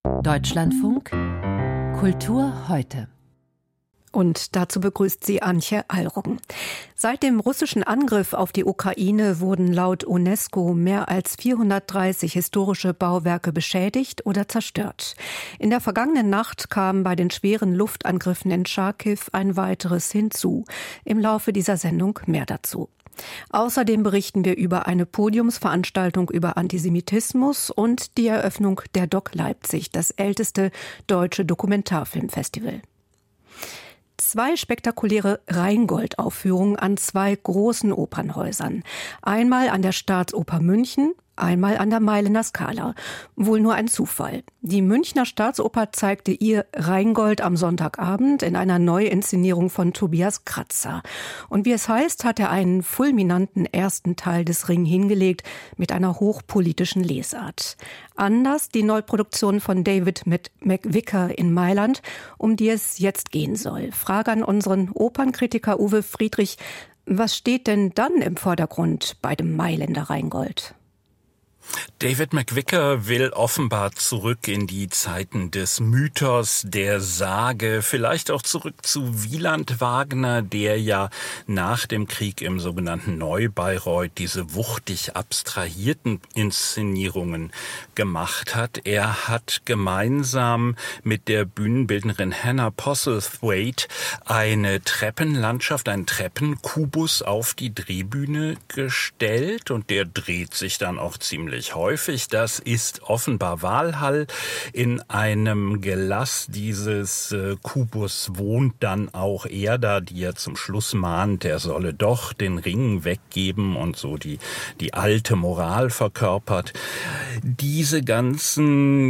Deutschlandfunk Kultur heute. Und dazu begrüßt sie Antje Allroggen. Seit dem russischen Angriff auf die Ukraine wurden laut UNESCO mehr als 430 historische Bauwerke beschädigt oder zerstört. In der vergangenen Nacht kam bei den schweren Luftangriffen in Charkiw ein weiteres hinzu. Im Laufe dieser Sendung mehr dazu. Außerdem berichten wir über eine Podiumsveranstaltung über Antisemitismus und die Eröffnung der DOC Leipzig, das älteste deutsche Dokumentarfilmfestival. 2 spektakuläre Rheingold-Aufführungen an 2 großen Opernhäusern. Einmal an der Staatsoper München, einmal an der Mailänder Scala. Wohl nur ein Zufall. Die Münchner Staatsoper zeigte ihr Rheingold am Sonntagabend in einer Neuinszenierung von Tobias Kratzer. Und wie es heißt, hat er einen fulminanten ersten Teil des Ring hingelegt mit einer hochpolitischen Lesart. Anders die Neuproduktion von David McVicar in Mailand, um die es jetzt gehen soll. Frage an unseren Opernkritiker Uwe Friedrich: Was steht denn dann im Vordergrund bei dem Mailänder Rheingold? David McVicar will offenbar zurück in die Zeiten des Mythos, der Sage, vielleicht auch zurück zu Wieland Wagner, der ja nach dem Krieg im sogenannten Neu-Bayreuth diese wuchtig abstrahierten Inszenierungen gemacht hat. Er hat gemeinsam mit der Bühnenbildnerin Hannah Postlethwaite eine Treppenlandschaft, einen Treppenkubus auf die Drehbühne gestellt, und der dreht sich dann auch ziemlich häufig. Das ist offenbar Walhall. In einem Gelass dieses Kubus wohnt dann auch Erda, die ja zum Schluss mahnt, er solle doch den Ring weggeben und so die alte Moral verkörpert. Diese ganzen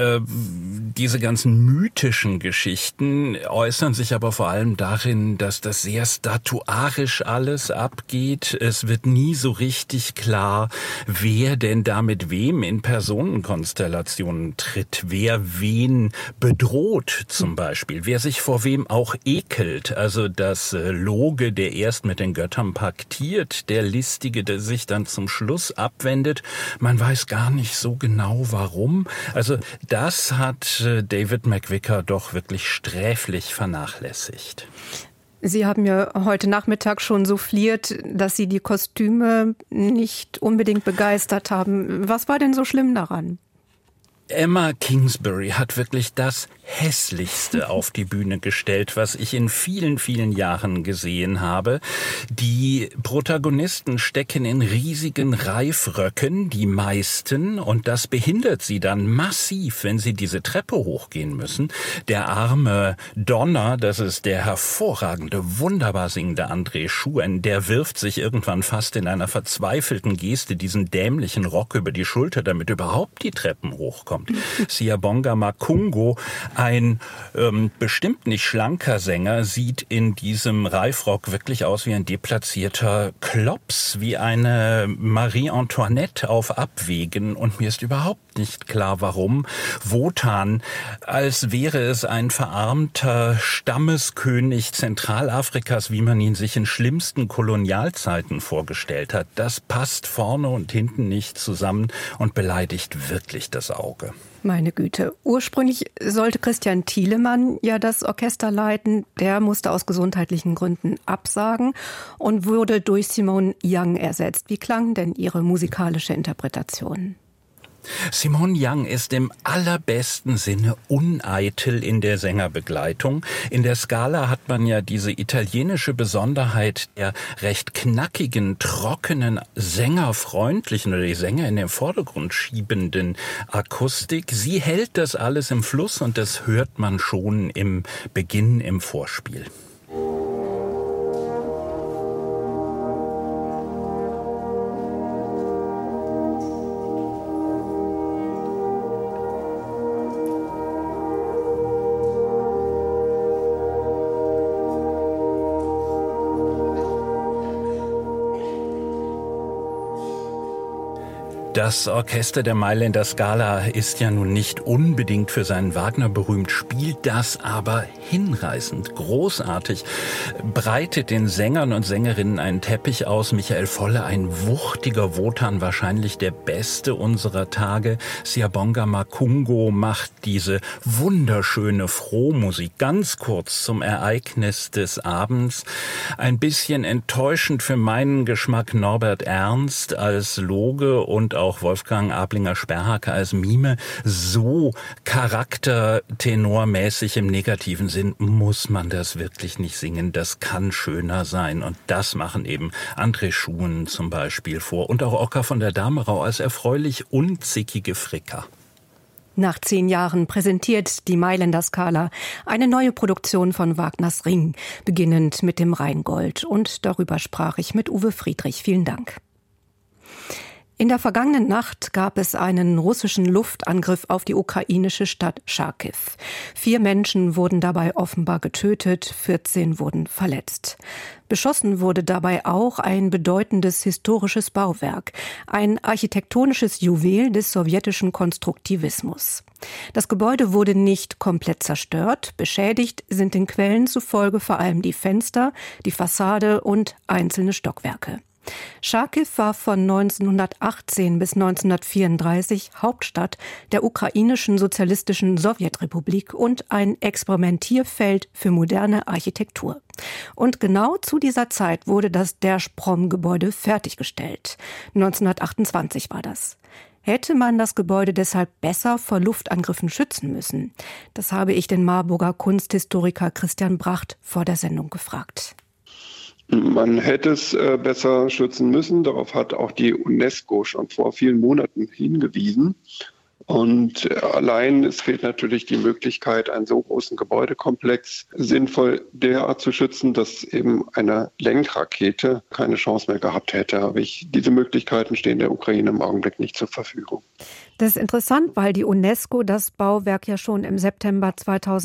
mythischen Geschichten äußern sich aber vor allem darin, dass das sehr statuarisch alles abgeht. Es wird nie so richtig klar, wer denn da mit wem in Personenkonstellationen tritt, wer wen bedroht zum Beispiel, wer sich vor wem auch ekelt. Also das Loge, der erst mit den Göttern paktiert, der Listige, der sich dann zum Schluss abwendet. Man weiß gar nicht so genau warum. Also das hat David McVicar doch wirklich sträflich vernachlässigt. Sie haben ja heute Nachmittag schon souffliert, dass Sie die Kostüme nicht unbedingt begeistert haben. Was war denn so schlimm daran? Emma Kingsbury hat wirklich das Hässlichste auf die Bühne gestellt, was ich in vielen, vielen Jahren gesehen habe. Die Protagonisten stecken in riesigen Reifröcken, die meisten, und das behindert sie dann massiv, wenn sie diese Treppe hochgehen müssen. Der arme Donner, das ist der hervorragende, wunderbar singende André Schuen, der wirft sich irgendwann fast in einer verzweifelten Geste diesen dämlichen Rock über die Schulter, damit überhaupt die Treppen hochkommt. Siyabonga Makungo, ein bestimmt nicht schlanker Sänger, sieht in diesem Reifrock wirklich aus wie ein deplatzierter Klops, wie eine Marie Antoinette auf Abwägen, und mir ist überhaupt nicht klar, warum. Wotan, als wäre es ein verarmter Stammeskönig Zentralafrikas, wie man ihn sich in schlimmsten Kolonialzeiten vorgestellt hat. Das passt vorne und hinten nicht zusammen und beleidigt wirklich das Auge. Meine Güte. Ursprünglich sollte Christian Thielemann ja das Orchester leiten. Der musste aus gesundheitlichen Gründen absagen und wurde durch Simone Young ersetzt. Wie klang denn Ihre musikalische Interpretation? Simone Young ist im allerbesten Sinne uneitel in der Sängerbegleitung. In der Scala hat man ja diese italienische Besonderheit der recht knackigen, trockenen, sängerfreundlichen oder die Sänger in den Vordergrund schiebenden Akustik. Sie hält das alles im Fluss, und das hört man schon im Beginn, im Vorspiel. Das Orchester der Mailänder Scala ist ja nun nicht unbedingt für seinen Wagner berühmt, spielt das aber hinreißend, großartig, breitet den Sängern und Sängerinnen einen Teppich aus. Michael Volle, ein wuchtiger Wotan, wahrscheinlich der beste unserer Tage. Siyabonga Makungo macht diese wunderschöne Frohmusik ganz kurz zum Ereignis des Abends. Ein bisschen enttäuschend für meinen Geschmack Norbert Ernst als Loge und auch Wolfgang Ablinger-Sperhake als Mime. So charaktertenormäßig im negativen Sinn muss man das wirklich nicht singen. Das kann schöner sein. Und das machen eben André Schuhen zum Beispiel vor. Und auch Oskar von der Damerau als erfreulich unzickige Fricker. Nach 10 Jahren präsentiert die Mailänder Scala eine neue Produktion von Wagners Ring, beginnend mit dem Rheingold. Und darüber sprach ich mit Uwe Friedrich. Vielen Dank. In der vergangenen Nacht gab es einen russischen Luftangriff auf die ukrainische Stadt Charkiw. 4 Menschen wurden dabei offenbar getötet, 14 wurden verletzt. Beschossen wurde dabei auch ein bedeutendes historisches Bauwerk, ein architektonisches Juwel des sowjetischen Konstruktivismus. Das Gebäude wurde nicht komplett zerstört, beschädigt sind den Quellen zufolge vor allem die Fenster, die Fassade und einzelne Stockwerke. Charkiw war von 1918 bis 1934 Hauptstadt der ukrainischen sozialistischen Sowjetrepublik und ein Experimentierfeld für moderne Architektur. Und genau zu dieser Zeit wurde das Держпром-Gebäude fertiggestellt. 1928 war das. Hätte man das Gebäude deshalb besser vor Luftangriffen schützen müssen? Das habe ich den Marburger Kunsthistoriker Christian Bracht vor der Sendung gefragt. Man hätte es besser schützen müssen. Darauf hat auch die UNESCO schon vor vielen Monaten hingewiesen. Und allein es fehlt natürlich die Möglichkeit, einen so großen Gebäudekomplex sinnvoll derart zu schützen, dass eben eine Lenkrakete keine Chance mehr gehabt hätte. Aber diese Möglichkeiten stehen der Ukraine im Augenblick nicht zur Verfügung. Das ist interessant, weil die UNESCO das Bauwerk ja schon im September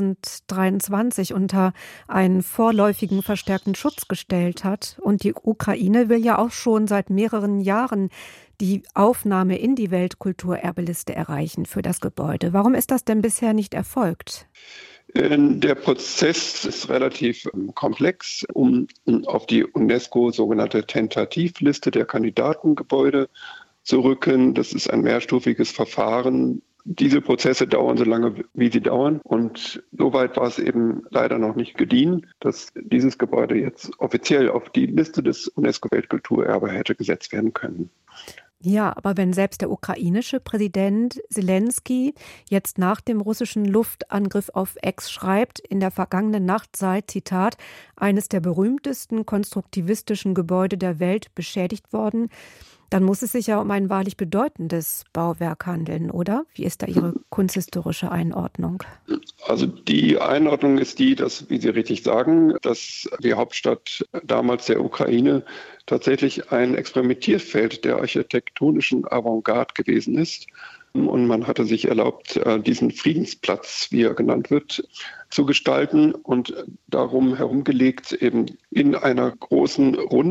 2023 unter einen vorläufigen verstärkten Schutz gestellt hat. Und die Ukraine will ja auch schon seit mehreren Jahren die Aufnahme in die Weltkulturerbeliste erreichen für das Gebäude. Warum ist das denn bisher nicht erfolgt? Der Prozess ist relativ komplex, um auf die UNESCO sogenannte Tentativliste der Kandidatengebäude zu rücken. Das ist ein mehrstufiges Verfahren. Diese Prozesse dauern so lange, wie sie dauern. Und soweit war es eben leider noch nicht gediehen, dass dieses Gebäude jetzt offiziell auf die Liste des UNESCO-Weltkulturerbe hätte gesetzt werden können. Ja, aber wenn selbst der ukrainische Präsident Selenskyj jetzt nach dem russischen Luftangriff auf Aix schreibt, in der vergangenen Nacht sei, Zitat, eines der berühmtesten konstruktivistischen Gebäude der Welt beschädigt worden, dann muss es sich ja um ein wahrlich bedeutendes Bauwerk handeln, oder? Wie ist da Ihre kunsthistorische Einordnung? Also die Einordnung ist die, dass, wie Sie richtig sagen, dass die Hauptstadt damals der Ukraine tatsächlich ein Experimentierfeld der architektonischen Avantgarde gewesen ist. Und man hatte sich erlaubt, diesen Friedensplatz, wie er genannt wird, zu gestalten und darum herumgelegt eben in einer großen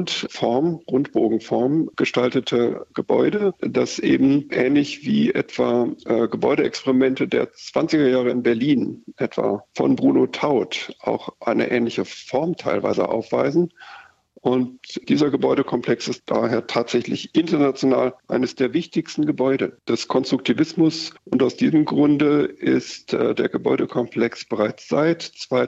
Rundbogenform gestaltete Gebäude, das eben ähnlich wie etwa Gebäudeexperimente der 20er Jahre in Berlin, etwa von Bruno Taut, auch eine ähnliche Form teilweise aufweisen. Und dieser Gebäudekomplex ist daher tatsächlich international eines der wichtigsten Gebäude des Konstruktivismus. Und aus diesem Grunde ist der Gebäudekomplex bereits seit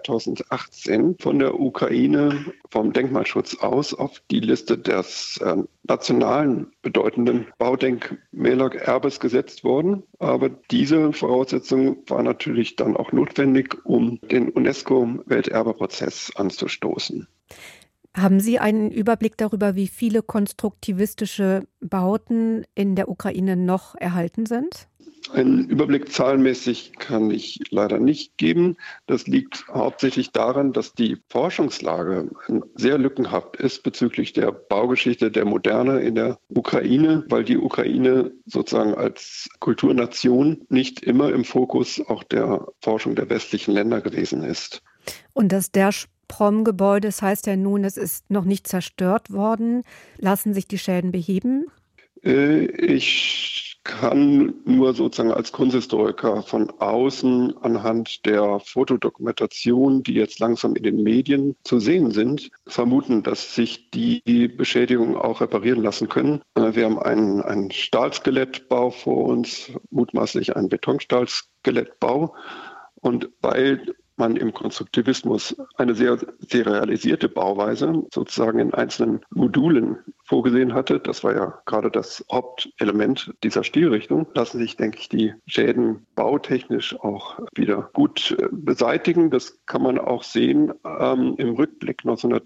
2018 von der Ukraine vom Denkmalschutz aus auf die Liste des nationalen bedeutenden Baudenkmälererbes gesetzt worden. Aber diese Voraussetzung war natürlich dann auch notwendig, um den UNESCO-Welterbeprozess anzustoßen. Haben Sie einen Überblick darüber, wie viele konstruktivistische Bauten in der Ukraine noch erhalten sind? Einen Überblick zahlenmäßig kann ich leider nicht geben. Das liegt hauptsächlich daran, dass die Forschungslage sehr lückenhaft ist bezüglich der Baugeschichte der Moderne in der Ukraine, weil die Ukraine sozusagen als Kulturnation nicht immer im Fokus auch der Forschung der westlichen Länder gewesen ist. Und das Держпром-Gebäude, das heißt ja nun, es ist noch nicht zerstört worden. Lassen sich die Schäden beheben? Ich kann nur sozusagen als Kunsthistoriker von außen anhand der Fotodokumentation, die jetzt langsam in den Medien zu sehen sind, vermuten, dass sich die Beschädigungen auch reparieren lassen können. Wir haben einen Stahlskelettbau vor uns, mutmaßlich einen Betonstahlskelettbau. Und weil man im Konstruktivismus eine sehr serialisierte Bauweise sozusagen in einzelnen Modulen vorgesehen hatte, das war ja gerade das Hauptelement dieser Stilrichtung, lassen sich, denke ich, die Schäden bautechnisch auch wieder gut beseitigen. Das kann man auch sehen im Rückblick.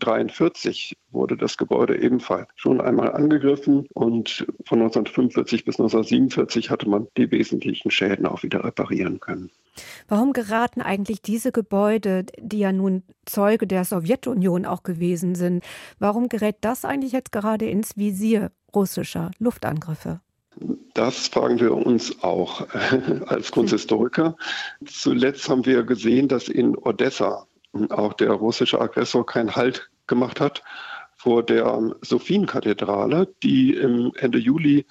1943 wurde das Gebäude ebenfalls schon einmal angegriffen und von 1945 bis 1947 hatte man die wesentlichen Schäden auch wieder reparieren können. Warum geraten eigentlich diese Gebäude, die ja nun Zeuge der Sowjetunion auch gewesen sind, warum gerät das eigentlich jetzt gerade ins Visier russischer Luftangriffe? Das fragen wir uns auch als Kunsthistoriker. Zuletzt haben wir gesehen, dass in Odessa auch der russische Aggressor keinen Halt gemacht hat vor der Sophienkathedrale, die im Ende Juli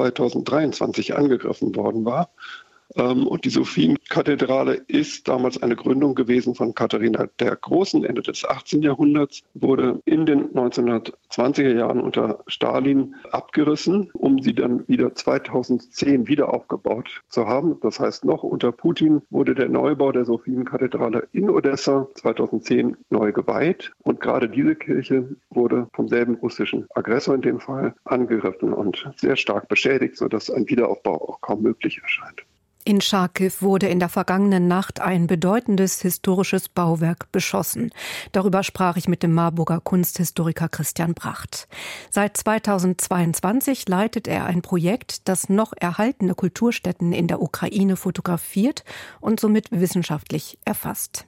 2023 angegriffen worden war. Und die Sophienkathedrale ist damals eine Gründung gewesen von Katharina der Großen, Ende des 18. Jahrhunderts, wurde in den 1920er Jahren unter Stalin abgerissen, um sie dann wieder 2010 wieder aufgebaut zu haben. Das heißt, noch unter Putin wurde der Neubau der Sophienkathedrale in Odessa 2010 neu geweiht. Und gerade diese Kirche wurde vom selben russischen Aggressor in dem Fall angegriffen und sehr stark beschädigt, sodass ein Wiederaufbau auch kaum möglich erscheint. In Charkiw wurde in der vergangenen Nacht ein bedeutendes historisches Bauwerk beschossen. Darüber sprach ich mit dem Marburger Kunsthistoriker Christian Bracht. Seit 2022 leitet er ein Projekt, das noch erhaltene Kulturstätten in der Ukraine fotografiert und somit wissenschaftlich erfasst.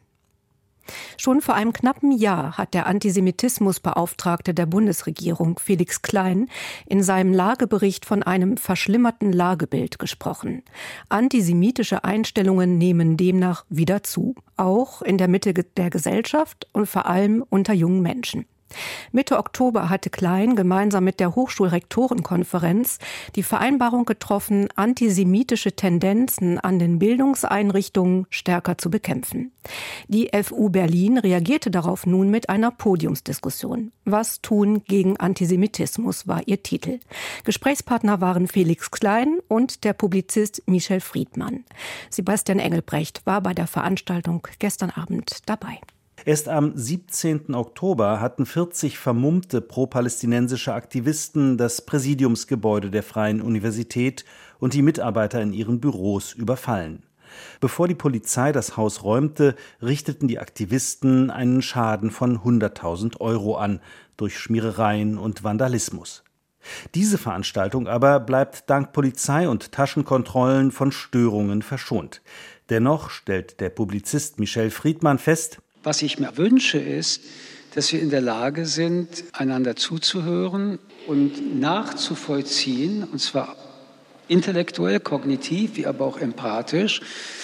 Schon vor einem knappen Jahr hat der Antisemitismusbeauftragte der Bundesregierung, Felix Klein, in seinem Lagebericht von einem verschlimmerten Lagebild gesprochen. Antisemitische Einstellungen nehmen demnach wieder zu, auch in der Mitte der Gesellschaft und vor allem unter jungen Menschen. Mitte Oktober hatte Klein gemeinsam mit der Hochschulrektorenkonferenz die Vereinbarung getroffen, antisemitische Tendenzen an den Bildungseinrichtungen stärker zu bekämpfen. Die FU Berlin reagierte darauf nun mit einer Podiumsdiskussion. Was tun gegen Antisemitismus war ihr Titel. Gesprächspartner waren Felix Klein und der Publizist Michel Friedmann. Sebastian Engelbrecht war bei der Veranstaltung gestern Abend dabei. Erst am 17. Oktober hatten 40 vermummte pro-palästinensische Aktivisten das Präsidiumsgebäude der Freien Universität und die Mitarbeiter in ihren Büros überfallen. Bevor die Polizei das Haus räumte, richteten die Aktivisten einen Schaden von 100.000 € an, durch Schmierereien und Vandalismus. Diese Veranstaltung aber bleibt dank Polizei und Taschenkontrollen von Störungen verschont. Dennoch stellt der Publizist Michel Friedmann fest: Was ich mir wünsche, ist, dass wir in der Lage sind, einander zuzuhören und nachzuvollziehen, und zwar intellektuell, kognitiv, wie aber auch empathisch,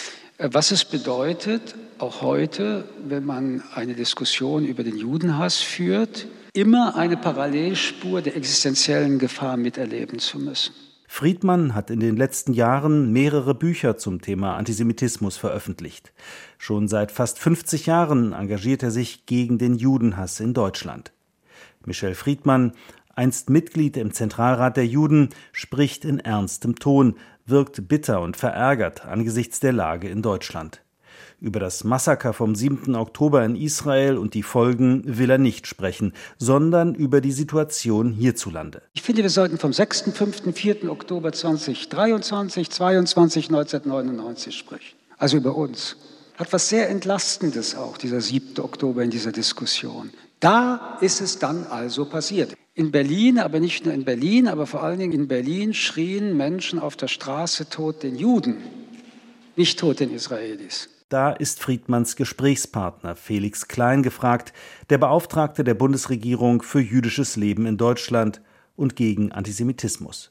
was es bedeutet, auch heute, wenn man eine Diskussion über den Judenhass führt, immer eine Parallelspur der existenziellen Gefahr miterleben zu müssen. Friedmann hat in den letzten Jahren mehrere Bücher zum Thema Antisemitismus veröffentlicht. Schon seit fast 50 Jahren engagiert er sich gegen den Judenhass in Deutschland. Michel Friedmann, einst Mitglied im Zentralrat der Juden, spricht in ernstem Ton, wirkt bitter und verärgert angesichts der Lage in Deutschland. Über das Massaker vom 7. Oktober in Israel und die Folgen will er nicht sprechen, sondern über die Situation hierzulande. Ich finde, wir sollten vom 6., 5., 4. Oktober 2023, 22, 1999 sprechen. Also über uns. Hat was sehr Entlastendes auch, dieser 7. Oktober in dieser Diskussion. Da ist es dann also passiert. In Berlin, aber nicht nur in Berlin, aber vor allen Dingen in Berlin schrien Menschen auf der Straße: Tod den Juden, nicht Tod den Israelis. Da ist Friedmanns Gesprächspartner Felix Klein gefragt, der Beauftragte der Bundesregierung für jüdisches Leben in Deutschland und gegen Antisemitismus.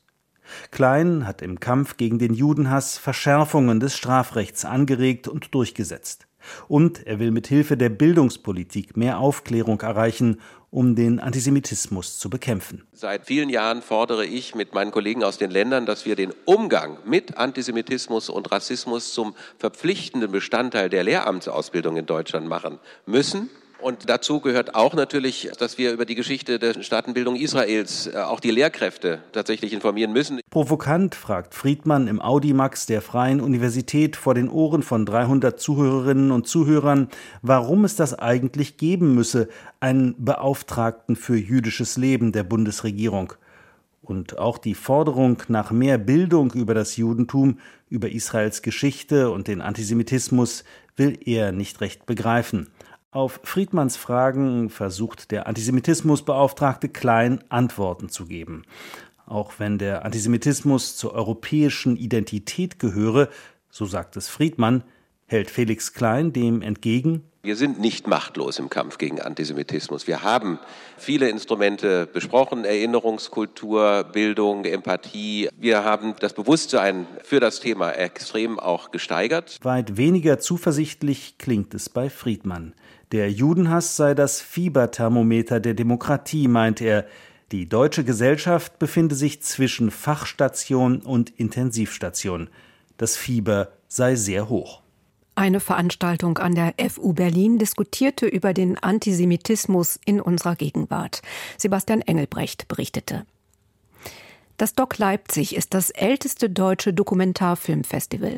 Klein hat im Kampf gegen den Judenhass Verschärfungen des Strafrechts angeregt und durchgesetzt. Und er will mit Hilfe der Bildungspolitik mehr Aufklärung erreichen um den Antisemitismus zu bekämpfen. Seit vielen Jahren fordere ich mit meinen Kollegen aus den Ländern, dass wir den Umgang mit Antisemitismus und Rassismus zum verpflichtenden Bestandteil der Lehramtsausbildung in Deutschland machen müssen. Und dazu gehört auch natürlich, dass wir über die Geschichte der Staatenbildung Israels auch die Lehrkräfte tatsächlich informieren müssen. Provokant fragt Friedmann im Audimax der Freien Universität vor den Ohren von 300 Zuhörerinnen und Zuhörern, warum es das eigentlich geben müsse, einen Beauftragten für jüdisches Leben der Bundesregierung. Und auch die Forderung nach mehr Bildung über das Judentum, über Israels Geschichte und den Antisemitismus will er nicht recht begreifen. Auf Friedmanns Fragen versucht der Antisemitismusbeauftragte Klein Antworten zu geben. Auch wenn der Antisemitismus zur europäischen Identität gehöre, so sagt es Friedmann, hält Felix Klein dem entgegen: Wir sind nicht machtlos im Kampf gegen Antisemitismus. Wir haben viele Instrumente besprochen, Erinnerungskultur, Bildung, Empathie. Wir haben das Bewusstsein für das Thema extrem auch gesteigert. Weit weniger zuversichtlich klingt es bei Friedmann. Der Judenhass sei das Fieberthermometer der Demokratie, meint er. Die deutsche Gesellschaft befinde sich zwischen Fachstation und Intensivstation. Das Fieber sei sehr hoch. Eine Veranstaltung an der FU Berlin diskutierte über den Antisemitismus in unserer Gegenwart. Sebastian Engelbrecht berichtete. Das DOC Leipzig ist das älteste deutsche Dokumentarfilmfestival.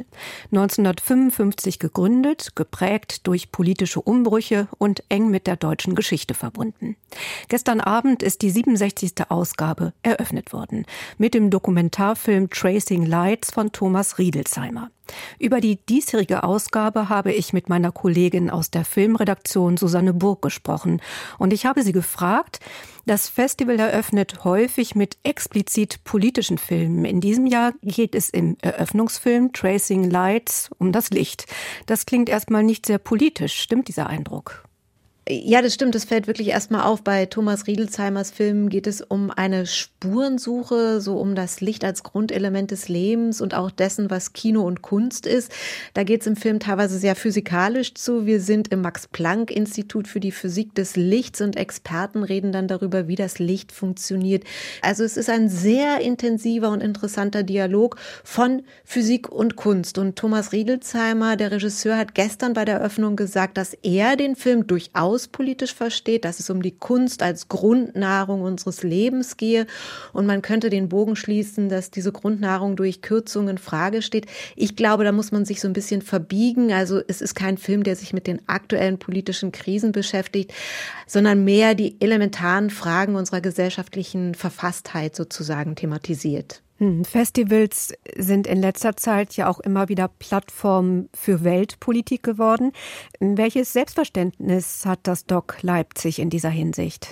1955 gegründet, geprägt durch politische Umbrüche und eng mit der deutschen Geschichte verbunden. Gestern Abend ist die 67. Ausgabe eröffnet worden mit dem Dokumentarfilm Tracing Lights von Thomas Riedelsheimer. Über die diesjährige Ausgabe habe ich mit meiner Kollegin aus der Filmredaktion Susanne Burg gesprochen. Und ich habe sie gefragt, das Festival eröffnet häufig mit explizit politischen Filmen. In diesem Jahr geht es im Eröffnungsfilm Tracing Lights um das Licht. Das klingt erstmal nicht sehr politisch. Stimmt dieser Eindruck? Ja, das stimmt. Das fällt wirklich erstmal auf. Bei Thomas Riedelsheimers Filmen geht es um eine Spurensuche, so um das Licht als Grundelement des Lebens und auch dessen, was Kino und Kunst ist. Da geht es im Film teilweise sehr physikalisch zu. Wir sind im Max-Planck-Institut für die Physik des Lichts und Experten reden dann darüber, wie das Licht funktioniert. Also es ist ein sehr intensiver und interessanter Dialog von Physik und Kunst. Und Thomas Riedelsheimer, der Regisseur, hat gestern bei der Eröffnung gesagt, dass er den Film durchaus politisch versteht, dass es um die Kunst als Grundnahrung unseres Lebens gehe. Und man könnte den Bogen schließen, dass diese Grundnahrung durch Kürzungen in Frage steht. Ich glaube, da muss man sich so ein bisschen verbiegen. Also es ist kein Film, der sich mit den aktuellen politischen Krisen beschäftigt, sondern mehr die elementaren Fragen unserer gesellschaftlichen Verfasstheit sozusagen thematisiert. Festivals sind in letzter Zeit ja auch immer wieder Plattformen für Weltpolitik geworden. Welches Selbstverständnis hat das DOC Leipzig in dieser Hinsicht?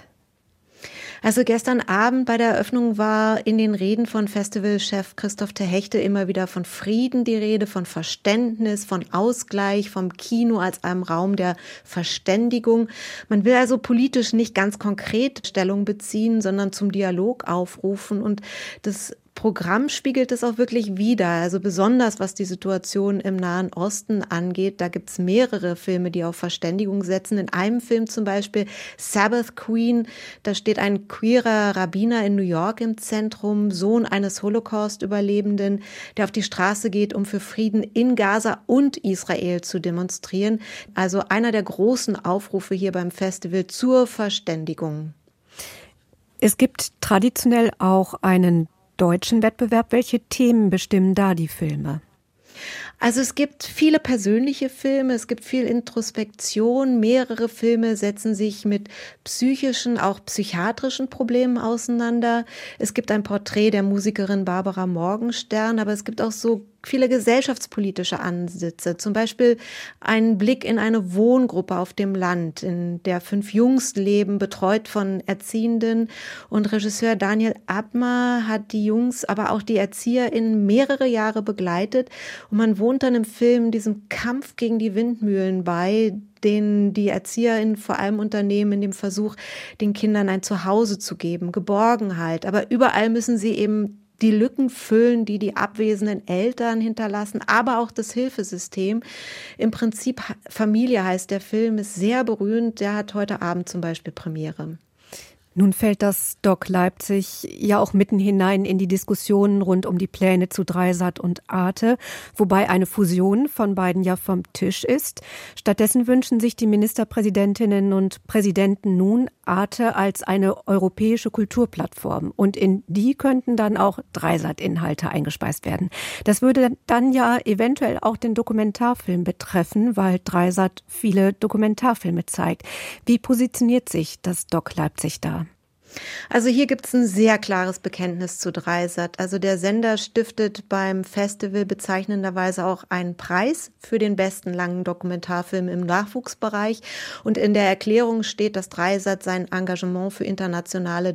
Also gestern Abend bei der Eröffnung war in den Reden von Festivalchef Christoph Terhechte immer wieder von Frieden die Rede, von Verständnis, von Ausgleich, vom Kino als einem Raum der Verständigung. Man will also politisch nicht ganz konkret Stellung beziehen, sondern zum Dialog aufrufen, und das Programm spiegelt es auch wirklich wider, also besonders was die Situation im Nahen Osten angeht. Da gibt es mehrere Filme, die auf Verständigung setzen. In einem Film zum Beispiel Sabbath Queen, da steht ein queerer Rabbiner in New York im Zentrum, Sohn eines Holocaust-Überlebenden, der auf die Straße geht, um für Frieden in Gaza und Israel zu demonstrieren. Also einer der großen Aufrufe hier beim Festival zur Verständigung. Es gibt traditionell auch einen deutschen Wettbewerb. Welche Themen bestimmen da die Filme? Also es gibt viele persönliche Filme, es gibt viel Introspektion. Mehrere Filme setzen sich mit psychischen, auch psychiatrischen Problemen auseinander. Es gibt ein Porträt der Musikerin Barbara Morgenstern, aber es gibt auch so viele gesellschaftspolitische Ansätze. Zum Beispiel einen Blick in eine Wohngruppe auf dem Land, in der 5 Jungs leben, betreut von Erziehenden. Und Regisseur Daniel Abmer hat die Jungs, aber auch die ErzieherInnen mehrere Jahre begleitet. Und man wohnt dann im Film diesem Kampf gegen die Windmühlen bei, den die ErzieherInnen vor allem unternehmen in dem Versuch, den Kindern ein Zuhause zu geben, Geborgenheit. Aber überall müssen sie eben die Lücken füllen, die die abwesenden Eltern hinterlassen, aber auch das Hilfesystem. Im Prinzip Familie heißt der Film, ist sehr berühmt. Der hat heute Abend zum Beispiel Premiere. Nun fällt das Doc Leipzig ja auch mitten hinein in die Diskussionen rund um die Pläne zu Dreisat und Arte, wobei eine Fusion von beiden ja vom Tisch ist. Stattdessen wünschen sich die Ministerpräsidentinnen und Präsidenten nun Arte als eine europäische Kulturplattform. Und in die könnten dann auch Dreisat-Inhalte eingespeist werden. Das würde dann ja eventuell auch den Dokumentarfilm betreffen, weil Dreisat viele Dokumentarfilme zeigt. Wie positioniert sich das Doc Leipzig da? Also hier gibt es ein sehr klares Bekenntnis zu Dreisat. Also der Sender stiftet beim Festival bezeichnenderweise auch einen Preis für den besten langen Dokumentarfilm im Nachwuchsbereich. Und in der Erklärung steht, dass Dreisat sein Engagement für internationale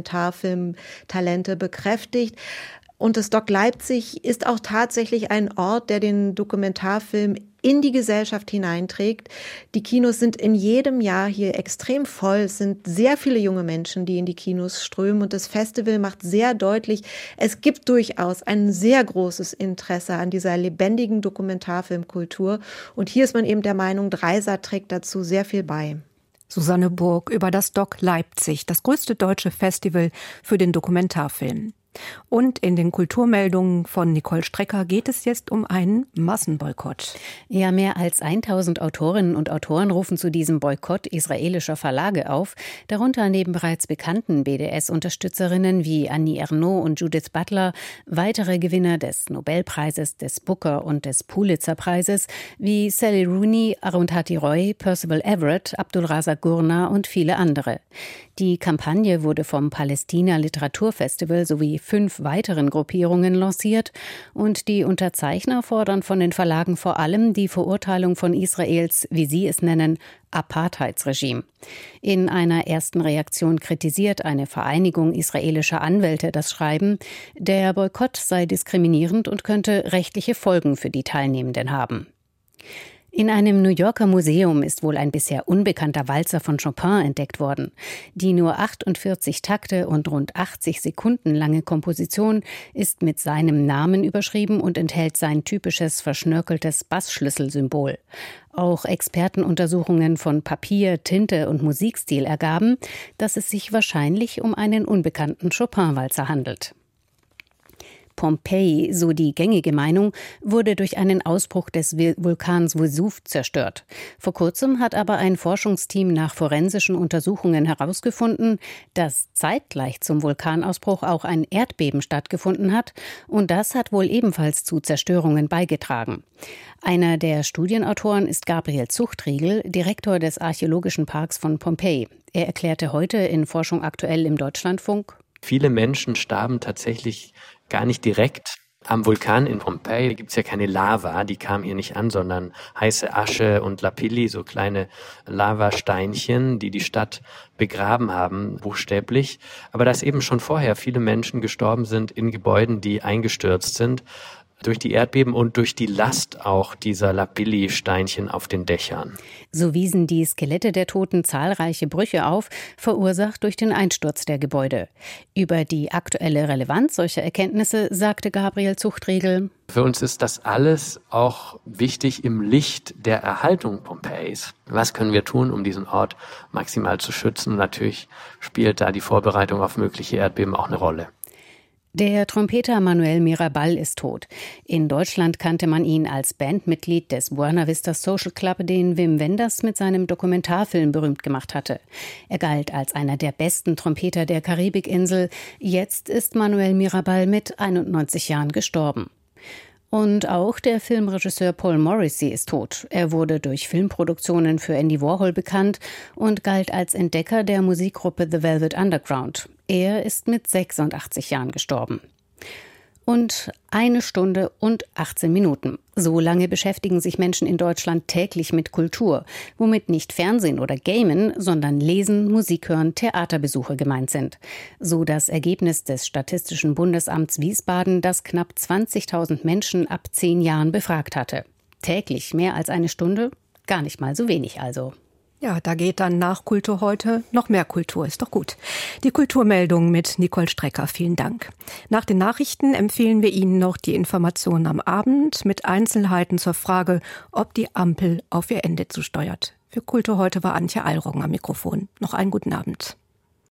Dokumentarfilmtalente bekräftigt. Und das Doc Leipzig ist auch tatsächlich ein Ort, der den Dokumentarfilm in die Gesellschaft hineinträgt. Die Kinos sind in jedem Jahr hier extrem voll. Es sind sehr viele junge Menschen, die in die Kinos strömen. Und das Festival macht sehr deutlich, es gibt durchaus ein sehr großes Interesse an dieser lebendigen Dokumentarfilmkultur. Und hier ist man eben der Meinung, Dreisat trägt dazu sehr viel bei. Susanne Burg über das Doc Leipzig, das größte deutsche Festival für den Dokumentarfilm. Und in den Kulturmeldungen von Nicole Strecker geht es jetzt um einen Massenboykott. Ja, mehr als 1000 Autorinnen und Autoren rufen zu diesem Boykott israelischer Verlage auf, darunter neben bereits bekannten BDS-Unterstützerinnen wie Annie Ernaux und Judith Butler weitere Gewinner des Nobelpreises, des Booker und des Pulitzer-Preises wie Sally Rooney, Arundhati Roy, Percival Everett, Abdulrazak Gurna und viele andere. Die Kampagne wurde vom Palästina Literaturfestival sowie 5 weiteren Gruppierungen lanciert und die Unterzeichner fordern von den Verlagen vor allem die Verurteilung von Israels, wie sie es nennen, Apartheidsregime. In einer ersten Reaktion kritisiert eine Vereinigung israelischer Anwälte das Schreiben, der Boykott sei diskriminierend und könnte rechtliche Folgen für die Teilnehmenden haben. In einem New Yorker Museum ist wohl ein bisher unbekannter Walzer von Chopin entdeckt worden. Die nur 48 Takte und rund 80 Sekunden lange Komposition ist mit seinem Namen überschrieben und enthält sein typisches verschnörkeltes Bassschlüsselsymbol. Auch Expertenuntersuchungen von Papier, Tinte und Musikstil ergaben, dass es sich wahrscheinlich um einen unbekannten Chopin-Walzer handelt. Pompeji, so die gängige Meinung, wurde durch einen Ausbruch des Vulkans Vesuv zerstört. Vor kurzem hat aber ein Forschungsteam nach forensischen Untersuchungen herausgefunden, dass zeitgleich zum Vulkanausbruch auch ein Erdbeben stattgefunden hat, und das hat wohl ebenfalls zu Zerstörungen beigetragen. Einer der Studienautoren ist Gabriel Zuchtriegel, Direktor des Archäologischen Parks von Pompeji. Er erklärte heute in Forschung aktuell im Deutschlandfunk: Viele Menschen starben tatsächlich gar nicht direkt am Vulkan in Pompeji. Da gibt es ja keine Lava, die kam hier nicht an, sondern heiße Asche und Lapilli, so kleine Lavasteinchen, die die Stadt begraben haben, buchstäblich. Aber dass eben schon vorher viele Menschen gestorben sind in Gebäuden, die eingestürzt sind, durch die Erdbeben und durch die Last auch dieser Lapilli-Steinchen auf den Dächern. So wiesen die Skelette der Toten zahlreiche Brüche auf, verursacht durch den Einsturz der Gebäude. Über die aktuelle Relevanz solcher Erkenntnisse sagte Gabriel Zuchtriegel: Für uns ist das alles auch wichtig im Licht der Erhaltung Pompejis. Was können wir tun, um diesen Ort maximal zu schützen? Natürlich spielt da die Vorbereitung auf mögliche Erdbeben auch eine Rolle. Der Trompeter Manuel Mirabal ist tot. In Deutschland kannte man ihn als Bandmitglied des Buena Vista Social Club, den Wim Wenders mit seinem Dokumentarfilm berühmt gemacht hatte. Er galt als einer der besten Trompeter der Karibikinsel. Jetzt ist Manuel Mirabal mit 91 Jahren gestorben. Und auch der Filmregisseur Paul Morrissey ist tot. Er wurde durch Filmproduktionen für Andy Warhol bekannt und galt als Entdecker der Musikgruppe The Velvet Underground. Er ist mit 86 Jahren gestorben. Und 1 Stunde und 18 Minuten. So lange beschäftigen sich Menschen in Deutschland täglich mit Kultur, womit nicht Fernsehen oder Gamen, sondern Lesen, Musik hören, Theaterbesuche gemeint sind. So das Ergebnis des Statistischen Bundesamts Wiesbaden, das knapp 20.000 Menschen ab 10 Jahren befragt hatte. Täglich mehr als 1 Stunde? Gar nicht mal so wenig also. Ja, da geht dann nach Kultur heute noch mehr Kultur, ist doch gut. Die Kulturmeldung mit Nicole Strecker, vielen Dank. Nach den Nachrichten empfehlen wir Ihnen noch die Informationen am Abend mit Einzelheiten zur Frage, ob die Ampel auf ihr Ende zusteuert. Für Kultur heute war Antje Allroggen am Mikrofon. Noch einen guten Abend.